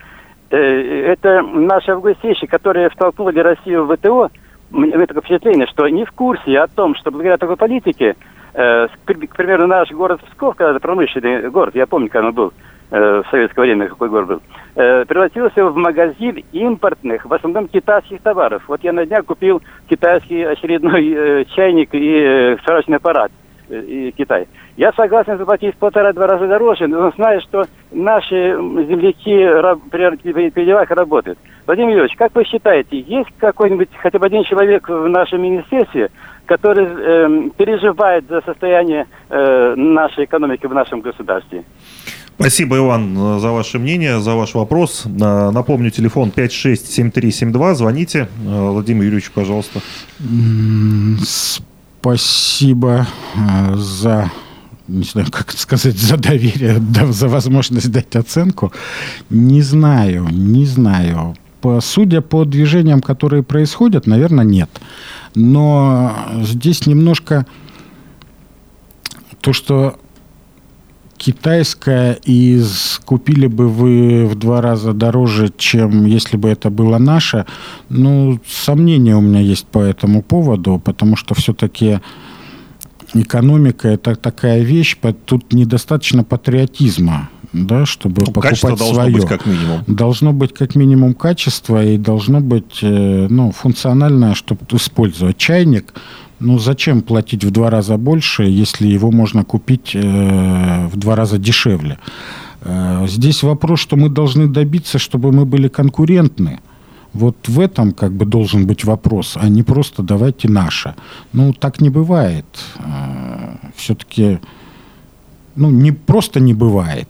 Это наши августейшие, которые втолкнули Россию в ВТО, у меня такое впечатление, что не в курсе о том, что благодаря такой политике, э, к, к примеру, наш город Псков, когда-то промышленный город, я помню, когда он был э, в советское время, какой город был, э, превратился в магазин импортных, в основном китайских товаров. Вот я на днях купил китайский очередной э, чайник и э, сварочный аппарат э, и Китай. Я согласен заплатить в полтора-два раза дороже, но знаю, что наши земляки при переделах работают. Владимир Юрьевич, как вы считаете, есть какой-нибудь хотя бы один человек в нашем министерстве, который э, переживает за состояние э, нашей экономики в нашем государстве? Спасибо, Иван, за ваше мнение, за ваш вопрос. Напомню, телефон пять шесть семь три семь два. Звоните. Владимир Юрьевич, пожалуйста. Спасибо за... не знаю, как это сказать, за доверие, за возможность дать оценку. Не знаю, не знаю. По, судя по движениям, которые происходят, наверное, нет. Но здесь немножко то, что китайское и купили бы вы в два раза дороже, чем если бы это было наше, ну, сомнения у меня есть по этому поводу, потому что все-таки экономика – это такая вещь, тут недостаточно патриотизма, да, чтобы ну, покупать свое. Должно быть как минимум. Должно быть как минимум качество и должно быть ну, функциональное, чтобы использовать. Чайник, ну зачем платить в два раза больше, если его можно купить э, в два раза дешевле? Э, здесь вопрос, что мы должны добиться, чтобы мы были конкурентны. Вот в этом как бы должен быть вопрос, а не просто давайте наше. Ну, так не бывает. Все-таки, ну, не просто не бывает.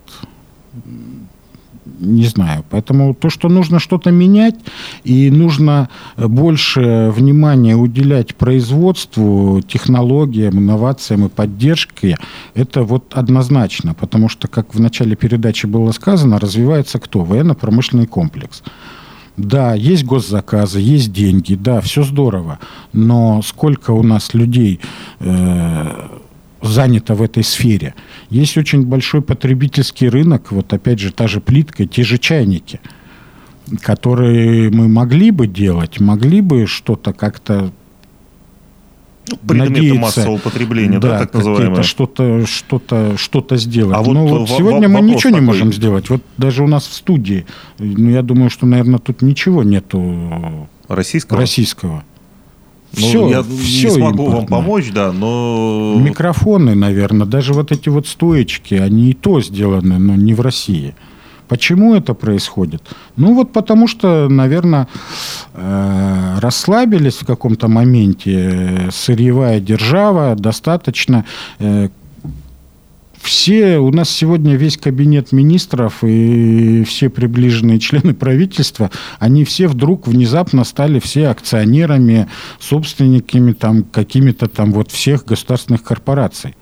Не знаю. Поэтому то, что нужно что-то менять, и нужно больше внимания уделять производству, технологиям, инновациям и поддержке, это вот однозначно. Потому что, как в начале передачи было сказано, развивается кто? Военно-промышленный комплекс. Да, есть госзаказы, есть деньги, да, все здорово, но сколько у нас людей э, занято в этой сфере? Есть очень большой потребительский рынок, вот опять же та же плитка, те же чайники, которые мы могли бы делать, могли бы что-то как-то предметы массового потребления, да, да так называемое. Что-то, что-то, что-то сделать. А Но вот вот сегодня мы ничего такой... не можем сделать. Вот даже у нас в студии, ну, я думаю, что, наверное, тут ничего нету российского. российского. Ну, все, я все не смогу импортное. Вам помочь, да, но... Микрофоны, наверное, даже вот эти вот стоечки, они и то сделаны, но не в России. Почему это происходит? Ну, вот потому что, наверное, э, расслабились в каком-то моменте, сырьевая держава, достаточно. Э, все, у нас сегодня весь кабинет министров и все приближенные члены правительства, они все вдруг внезапно стали все акционерами, собственниками там, какими-то там вот всех государственных корпораций.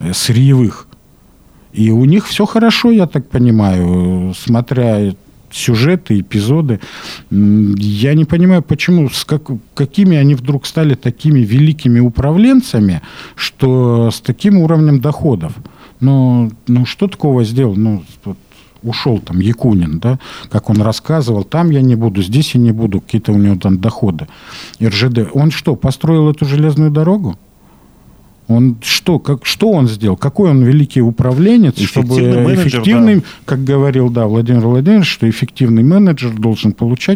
сырьевых. И у них все хорошо, я так понимаю, смотря сюжеты, эпизоды. Я не понимаю, почему, с как, какими они вдруг стали такими великими управленцами, что с таким уровнем доходов. Ну, ну что такого сделал? Ну, вот, ушел там Якунин, да, как он рассказывал, там я не буду, здесь я не буду, какие-то у него там доходы. эр жэ дэ. Он что, построил эту железную дорогу? Он что, как, что он сделал? Какой он великий управленец, эффективный чтобы менеджер, эффективный, да. Как говорил, да, Владимир Владимирович, что эффективный менеджер должен получать.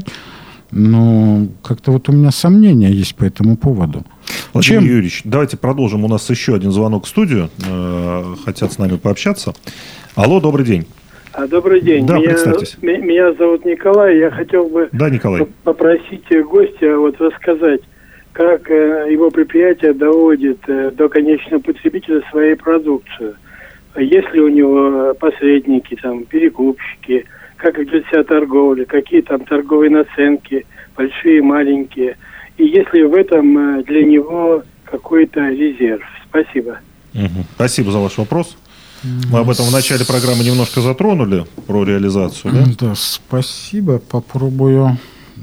Но как-то вот у меня сомнения есть по этому поводу. Владимир Чем... Юрьевич, давайте продолжим. У нас еще один звонок в студию. Хотят с нами пообщаться. Алло, добрый день. А, добрый день. Да, меня, представьтесь. Меня зовут Николай. Я хотел бы да, Николай. попросить гостя вот рассказать, как э, его предприятие доводит э, до конечного потребителя своей продукцию. Есть ли у него посредники, там, перекупщики, как ведет себя торговля, какие там торговые наценки, большие, маленькие. И есть ли в этом э, для него какой-то резерв? Спасибо. Угу. Спасибо за ваш вопрос. Мы об этом в начале программы немножко затронули, про реализацию, да? Да, спасибо. Попробую.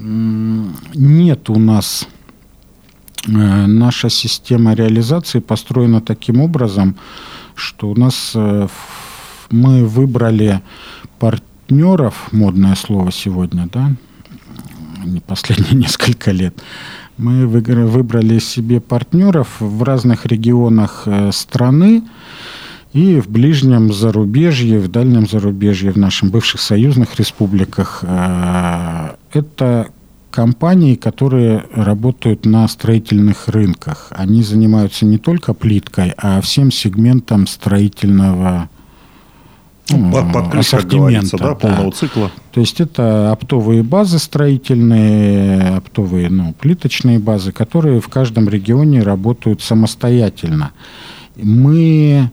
Нет у нас... Наша система реализации построена таким образом, что у нас мы выбрали партнеров, модное слово сегодня, да, не последние несколько лет, мы выбрали себе партнеров в разных регионах страны и в ближнем зарубежье, в дальнем зарубежье, в наших бывших союзных республиках. Это компании, которые работают на строительных рынках. Они занимаются не только плиткой, а всем сегментом строительного ну, под ключ, как говорится, да, полного да. цикла. То есть это оптовые базы строительные, оптовые, ну, плиточные базы, которые в каждом регионе работают самостоятельно. Мы,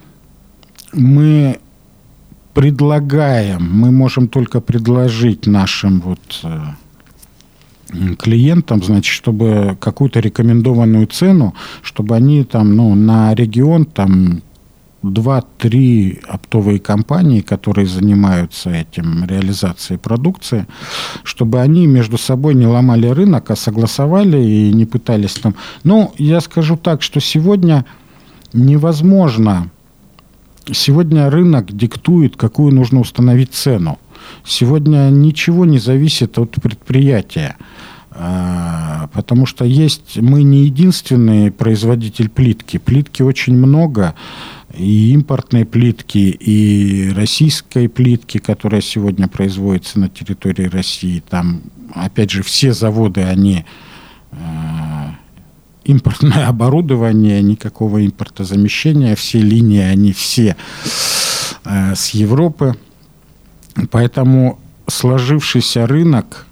мы предлагаем, мы можем только предложить нашим вот клиентам, значит, чтобы какую-то рекомендованную цену, чтобы они там, ну, на регион там два-три оптовые компании, которые занимаются этим, реализацией продукции, чтобы они между собой не ломали рынок, а согласовали и не пытались там... Ну, я скажу так, что сегодня невозможно... Сегодня рынок диктует, какую нужно установить цену. Сегодня ничего не зависит от предприятия, потому что есть, мы не единственный производитель плитки. Плитки очень много, и импортной плитки, и российской плитки, которая сегодня производится на территории России. Там, опять же, все заводы, они импортное оборудование, никакого импортозамещения, все линии, они все с Европы. Поэтому сложившийся рынок,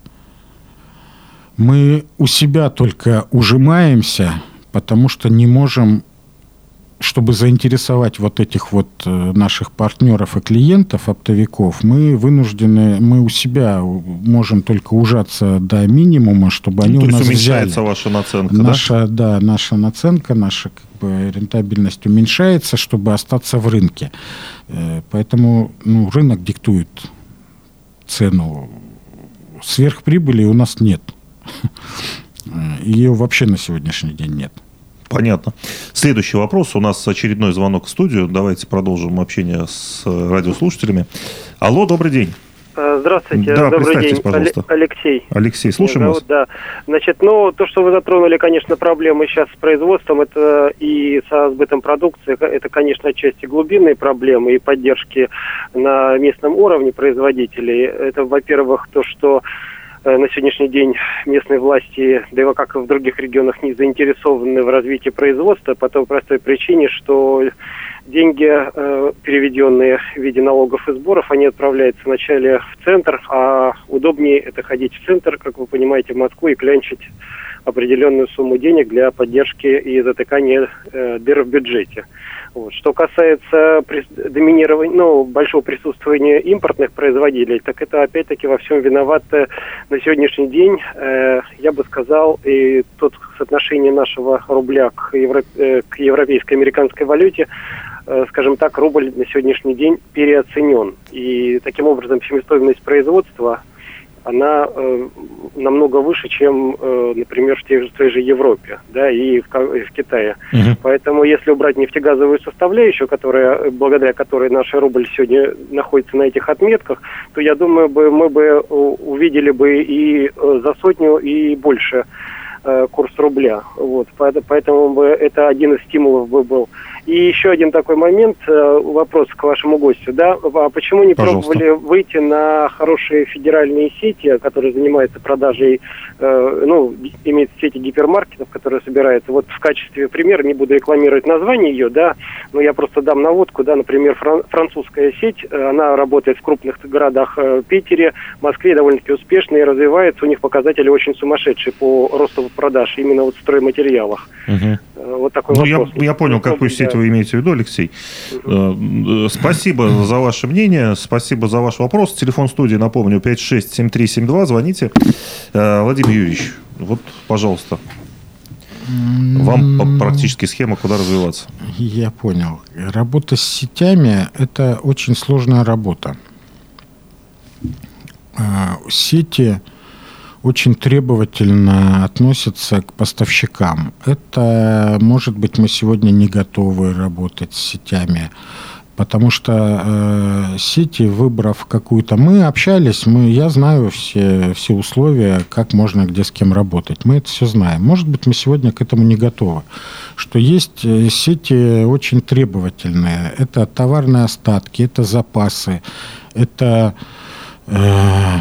мы у себя только ужимаемся, потому что не можем, чтобы заинтересовать вот этих вот наших партнеров и клиентов, оптовиков, мы вынуждены, мы у себя можем только ужаться до минимума, чтобы они ну, у нас взяли. То есть уменьшается ваша наценка, наша, да? Да, наша наценка, наша как бы рентабельность уменьшается, чтобы остаться в рынке. Поэтому ну, рынок диктует цену. Сверхприбыли у нас нет. Ее вообще на сегодняшний день нет. Понятно. Следующий вопрос. У нас очередной звонок в студию. Давайте продолжим общение с радиослушателями. Алло, добрый день. Здравствуйте. Да, добрый день. Пожалуйста. Алексей. Алексей, слушаем вас. Да. Значит, ну, то, что вы затронули, конечно, проблемы сейчас с производством это и со сбытом продукции, это, конечно, отчасти глубинные проблемы и поддержки на местном уровне производителей. Это, во-первых, то, что на сегодняшний день местные власти, да и как и в других регионах, не заинтересованы в развитии производства по той простой причине, что деньги, э, переведенные в виде налогов и сборов, они отправляются вначале в центр, а удобнее это ходить в центр, как вы понимаете, в Москву и клянчить определенную сумму денег для поддержки и затыкания э, дыр в бюджете. Вот. Что касается доминирования, ну, большого присутствия импортных производителей, так это опять-таки во всем виноваты на сегодняшний день, э, я бы сказал, и тот соотношение нашего рубля к, евро, э, к европейской, американской валюте скажем так, рубль на сегодняшний день переоценен. И таким образом себестоимость производства, она э, намного выше, чем, э, например, в, тех, в той же Европе, да, и в, и в Китае. Uh-huh. Поэтому, если убрать нефтегазовую составляющую, которая, благодаря которой наш рубль сегодня находится на этих отметках, то, я думаю, бы, мы бы увидели бы и за сотню, и больше э, курс рубля. Вот. Поэтому бы это один из стимулов бы был. И еще один такой момент, вопрос к вашему гостю, да, а почему не Пожалуйста. пробовали выйти на хорошие федеральные сети, которые занимаются продажей, э, ну, имеют сети гипермаркетов, которые собираются, вот в качестве примера, не буду рекламировать название ее, да, но я просто дам наводку, да, например, фран- французская сеть, она работает в крупных городах э, Питере, Москве, довольно-таки успешно и развивается, у них показатели очень сумасшедшие по росту продаж, именно вот в стройматериалах. Угу. Вот такой ну, вопрос. Я, я понял, какую сеть вы имеете в виду, Алексей. Угу. Спасибо за ваше мнение, спасибо за ваш вопрос. Телефон студии, напомню, пять шесть семь три семь два. Звоните. Владимир Юрьевич, вот, пожалуйста. Вам практически схема, куда развиваться. Я понял. Работа с сетями – это очень сложная работа. Сети очень требовательно относятся к поставщикам. Это, может быть, мы сегодня не готовы работать с сетями, потому что э, сети, выбрав какую-то... Мы общались, мы, я знаю все, все условия, как можно где с кем работать. Мы это все знаем. Может быть, мы сегодня к этому не готовы. Что есть сети очень требовательные. Это товарные остатки, это запасы, это... Э,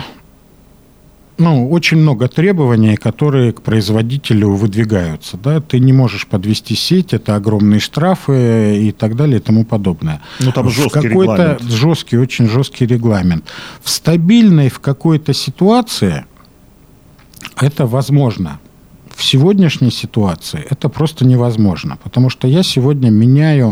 Ну, очень много требований, которые к производителю выдвигаются. Да? Ты не можешь подвести сеть, это огромные штрафы и так далее и тому подобное. Ну, там жесткий какой-то регламент. Жесткий, очень жесткий регламент. В стабильной в какой-то ситуации это возможно. В сегодняшней ситуации это просто невозможно. Потому что я сегодня меняю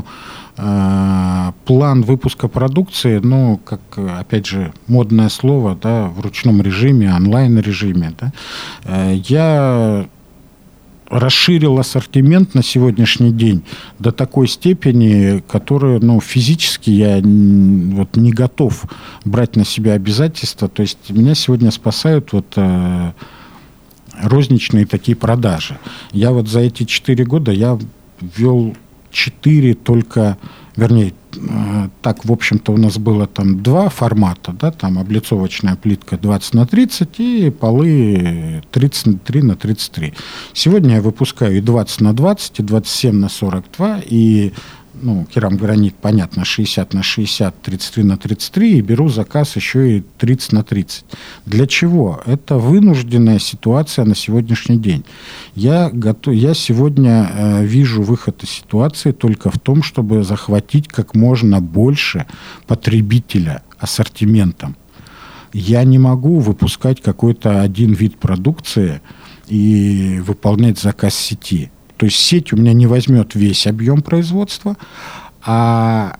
э, план выпуска продукции, ну, как, опять же, модное слово, да, в ручном режиме, онлайн-режиме. Да. Э, я расширил ассортимент на сегодняшний день до такой степени, которую, ну, физически я вот, не готов брать на себя обязательства. То есть меня сегодня спасают вот... Э, розничные такие продажи. Я вот за эти четыре года я ввел четыре только, вернее, так, в общем-то, у нас было там два формата, да, там облицовочная плитка двадцать на тридцать и полы тридцать три на тридцать три. Сегодня я выпускаю и двадцать на двадцать, и двадцать семь на сорок два, и ну, керамогранит, понятно, шестьдесят на шестьдесят, тридцать три на тридцать три, и беру заказ еще и тридцать на тридцать. Для чего? Это вынужденная ситуация на сегодняшний день. Я, готов, я сегодня э, вижу выход из ситуации только в том, чтобы захватить как можно больше потребителя ассортиментом. Я не могу выпускать какой-то один вид продукции и выполнять заказ сети. То есть сеть у меня не возьмет весь объем производства, а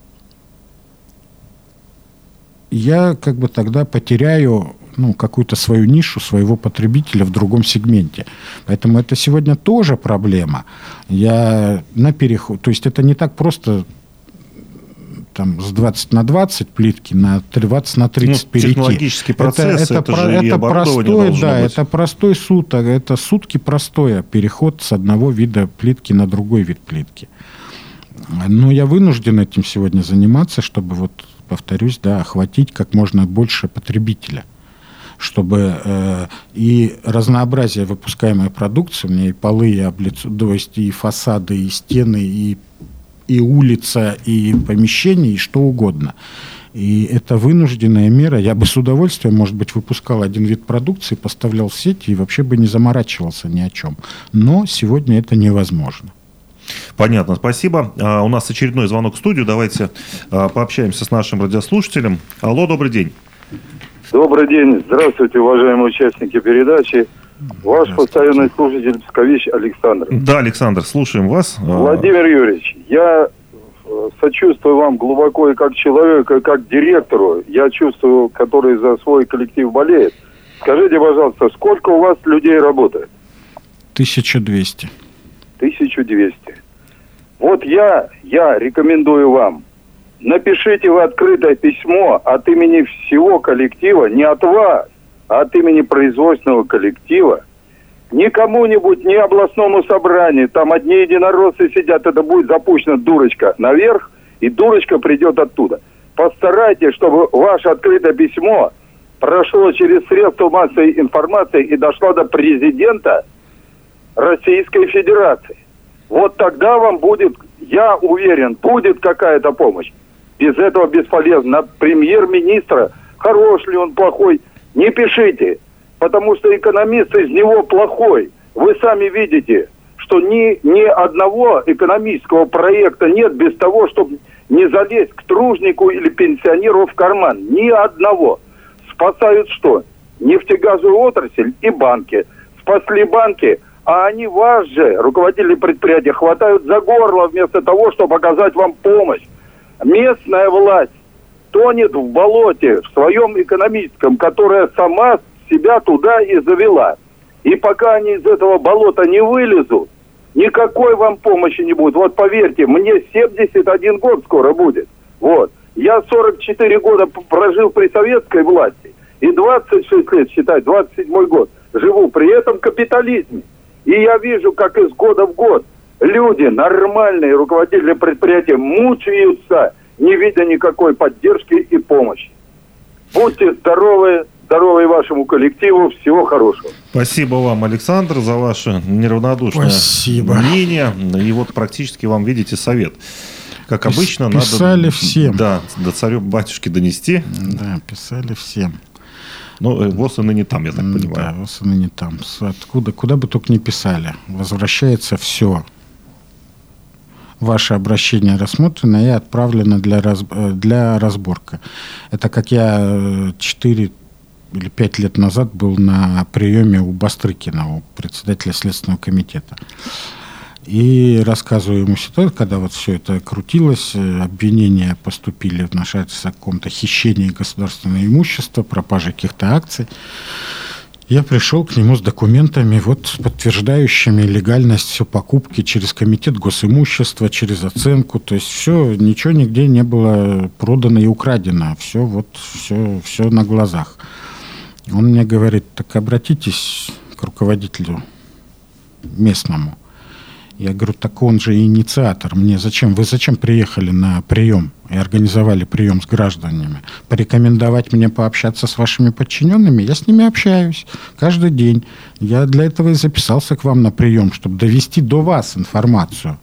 я как бы тогда потеряю ну, какую-то свою нишу, своего потребителя в другом сегменте. Поэтому это сегодня тоже проблема. Я на переход... То есть это не так просто... Там, с двадцать на двадцать плитки на двадцать на тридцать ну, перейти. Технологический процесс, это, это, это же это и оборудование простой, да, быть. Это простой суток, это сутки простой переход с одного вида плитки на другой вид плитки. Но я вынужден этим сегодня заниматься, чтобы, вот, повторюсь, да, охватить как можно больше потребителя. Чтобы э, и разнообразие выпускаемой продукции, у меня и полы, и облицо, то есть и фасады, и стены, и и улица, и помещение, и что угодно. И это вынужденная мера. Я бы с удовольствием, может быть, выпускал один вид продукции, поставлял в сети и вообще бы не заморачивался ни о чем. Но сегодня это невозможно. Понятно, спасибо. А, у нас очередной звонок в студию. Давайте а, пообщаемся с нашим радиослушателем. Алло, добрый день. Добрый день. Здравствуйте, уважаемые участники передачи. Ваш постоянный слушатель Пскович Александр. Да, Александр, слушаем вас. Владимир Юрьевич, я сочувствую вам глубоко и как человеку, и как директору. Я чувствую, который за свой коллектив болеет. Скажите, пожалуйста, сколько у вас людей работает? тысяча двести. тысяча двести. Вот я, я рекомендую вам, напишите вы открытое письмо от имени всего коллектива, не от вас, а от имени производственного коллектива, не кому-нибудь, не областному собранию, там одни единороссы сидят, это будет запущена дурочка наверх, и дурочка придет оттуда. Постарайтесь, чтобы ваше открытое письмо прошло через средства массовой информации и дошло до президента Российской Федерации. Вот тогда вам будет, я уверен, будет какая-то помощь. Без этого бесполезно. На премьер-министра, хорош ли он, плохой, не пишите. Потому что экономист из него плохой. Вы сами видите, что ни, ни одного экономического проекта нет без того, чтобы не залезть к тружнику или пенсионеру в карман. Ни одного. Спасают что? Нефтегазовую отрасль и банки. Спасли банки, а они вас же, руководители предприятия, хватают за горло вместо того, чтобы оказать вам помощь. Местная власть тонет в болоте, в своем экономическом, которая сама себя туда и завела. И пока они из этого болота не вылезут, никакой вам помощи не будет. Вот поверьте, мне семьдесят один год скоро будет. Вот. Я сорок четыре года прожил при советской власти. И двадцать шесть лет, считай, двадцать седьмой год, живу при этом капитализме. И я вижу, как из года в год люди, нормальные руководители предприятия, мучаются, не видя никакой поддержки и помощи. Будьте здоровы. Здоровья вашему коллективу. Всего хорошего. Спасибо вам, Александр, за ваше неравнодушное Спасибо. мнение. И вот практически вам, видите, совет. Как Пис- обычно, писали надо всем. Да, до царю-батюшки донести. Да, писали всем. Ну, ВОС и ныне там, я так понимаю. Да, ВОС и ныне там. Откуда, куда бы только не писали. Возвращается все. Ваше обращение рассмотрено и отправлено для, раз, для разборка. Это как я четыре или пять лет назад был на приеме у Бастрыкина, у председателя Следственного комитета. И рассказываю ему ситуацию, когда вот все это крутилось, обвинения поступили в наш адрес о каком-то хищении государственного имущества, пропаже каких-то акций. Я пришел к нему с документами, вот, подтверждающими легальность все покупки через комитет госимущества, через оценку. То есть все, ничего нигде не было продано и украдено. Все, вот, все, все на глазах. Он мне говорит, так обратитесь к руководителю местному. Я говорю, так он же инициатор. Мне зачем? Вы зачем приехали на прием и организовали прием с гражданами? Порекомендовать мне пообщаться с вашими подчиненными? Я с ними общаюсь каждый день. Я для этого и записался к вам на прием, чтобы довести до вас информацию.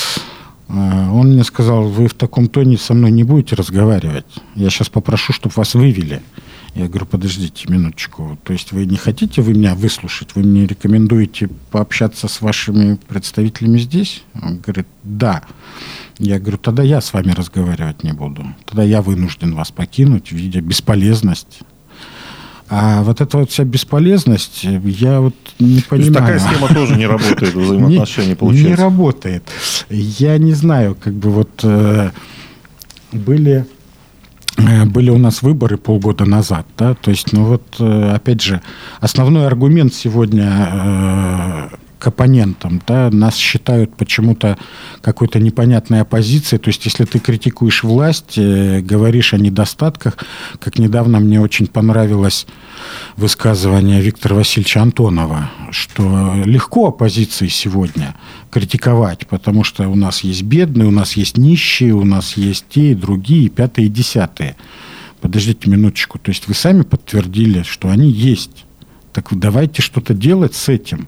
Он мне сказал, вы в таком тоне со мной не будете разговаривать. Я сейчас попрошу, чтобы вас вывели. Я говорю, подождите минуточку. То есть вы не хотите вы меня выслушать? Вы мне рекомендуете пообщаться с вашими представителями здесь? Он говорит, да. Я говорю, тогда я с вами разговаривать не буду. Тогда я вынужден вас покинуть, видя бесполезность. А вот эта вот вся бесполезность, я вот не понимаю. То есть такая схема тоже не работает, взаимоотношения получается? Не работает. Я не знаю, как бы вот э, были... Были у нас выборы полгода назад, да, то есть, ну вот, опять же, основной аргумент сегодня э, к оппонентам, да, нас считают почему-то какой-то непонятной оппозицией, то есть, если ты критикуешь власть, э, говоришь о недостатках, как недавно мне очень понравилось высказывание Виктора Васильевича Антонова, что легко оппозиции сегодня критиковать, потому что у нас есть бедные, у нас есть нищие, у нас есть те и другие, и пятые, и десятые. Подождите минуточку. То есть вы сами подтвердили, что они есть. Так давайте что-то делать с этим.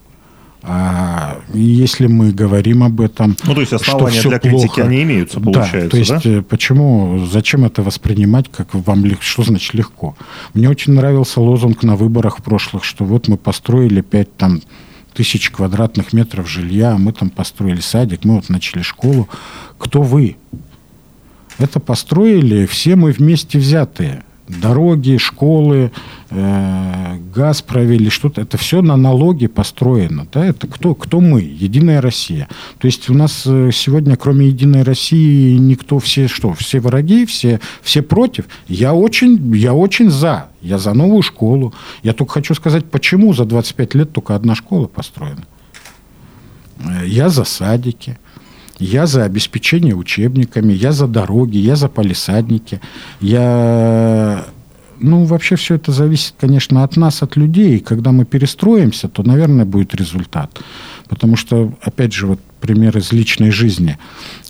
А если мы говорим об этом, ну, то есть основания для плохо, критики они имеются, получается, да? То есть да? Почему, зачем это воспринимать, как вам, что значит легко? Мне очень нравился лозунг на выборах прошлых, что вот мы построили пять там тысяч квадратных метров жилья, мы там построили садик, мы вот начали школу. Кто вы? Это построили все мы вместе взятые. Дороги, школы, э, газ провели, что-то. Это все на налоги построено. Да? Это кто, кто мы? Единая Россия. То есть у нас сегодня, кроме Единой России, никто, все что? Все враги, все, все против. Я очень, я очень за. Я за новую школу. Я только хочу сказать, почему за двадцать пять лет только одна школа построена. Я за садики. Я за обеспечение учебниками, я за дороги, я за палисадники, я... Ну, вообще все это зависит, конечно, от нас, от людей. И когда мы перестроимся, то, наверное, будет результат. Потому что, опять же, вот пример из личной жизни.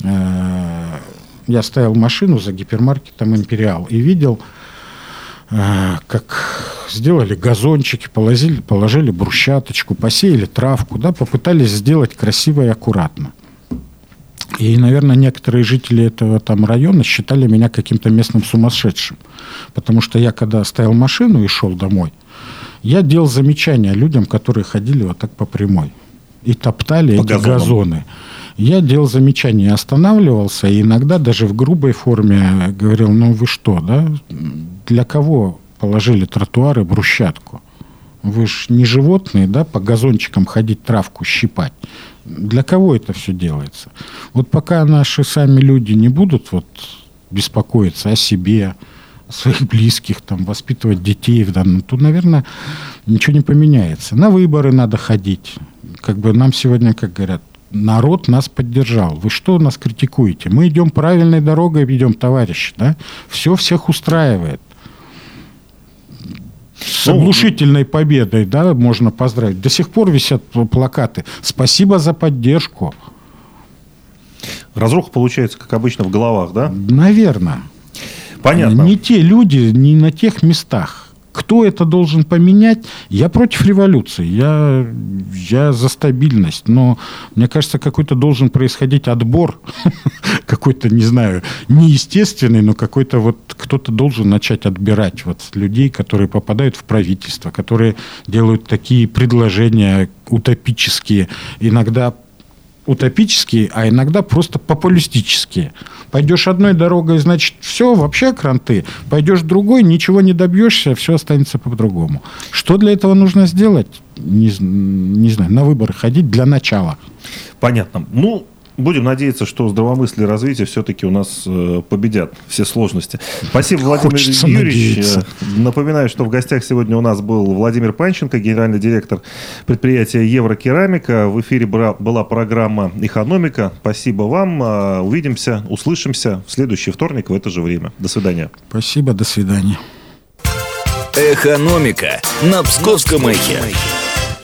Я ставил машину за гипермаркетом «Империал» и видел, как сделали газончики, положили, положили брусчаточку, посеяли травку, да, попытались сделать красиво и аккуратно. И, наверное, некоторые жители этого там района считали меня каким-то местным сумасшедшим. Потому что я, когда ставил машину и шел домой, я делал замечания людям, которые ходили вот так по прямой. И топтали по эти газонам. газоны. Я делал замечания, останавливался, и иногда даже в грубой форме говорил: ну вы что, да? Для кого положили тротуары, брусчатку? Вы ж не животные, да, по газончикам ходить, травку щипать. Для кого это все делается? Вот пока наши сами люди не будут вот беспокоиться о себе, о своих близких, там, воспитывать детей, то, наверное, ничего не поменяется. На выборы надо ходить. Как бы нам сегодня, как говорят, народ нас поддержал. Вы что нас критикуете? Мы идем правильной дорогой, идем, товарищи, да? Все всех устраивает. С оглушительной победой, да, можно поздравить. До сих пор висят плакаты. Спасибо за поддержку. Разруха получается, как обычно, в головах, да? Наверное. Понятно. Не те люди, не на тех местах. Кто это должен поменять? Я против революции, я, я за стабильность, но мне кажется, какой-то должен происходить отбор, какой-то, не знаю, неестественный, но какой-то вот кто-то должен начать отбирать вот людей, которые попадают в правительство, которые делают такие предложения утопические, иногда утопические, а иногда просто популистические. Пойдешь одной дорогой, значит, все, вообще кранты. Пойдешь другой, ничего не добьешься, все останется по-другому. Что для этого нужно сделать? Не, не знаю, на выборы ходить для начала. Понятно. Ну, будем надеяться, что здравомыслие и развитие все-таки у нас э, победят все сложности. Спасибо, Владимир Хочется Юрьевич. надеяться. Напоминаю, что в гостях сегодня у нас был Владимир Панченко, генеральный директор предприятия «Еврокерамика». В эфире была программа «Экономика». Спасибо вам. Увидимся, услышимся в следующий вторник в это же время. До свидания. Спасибо, до свидания. «Экономика» на Псковском эхе.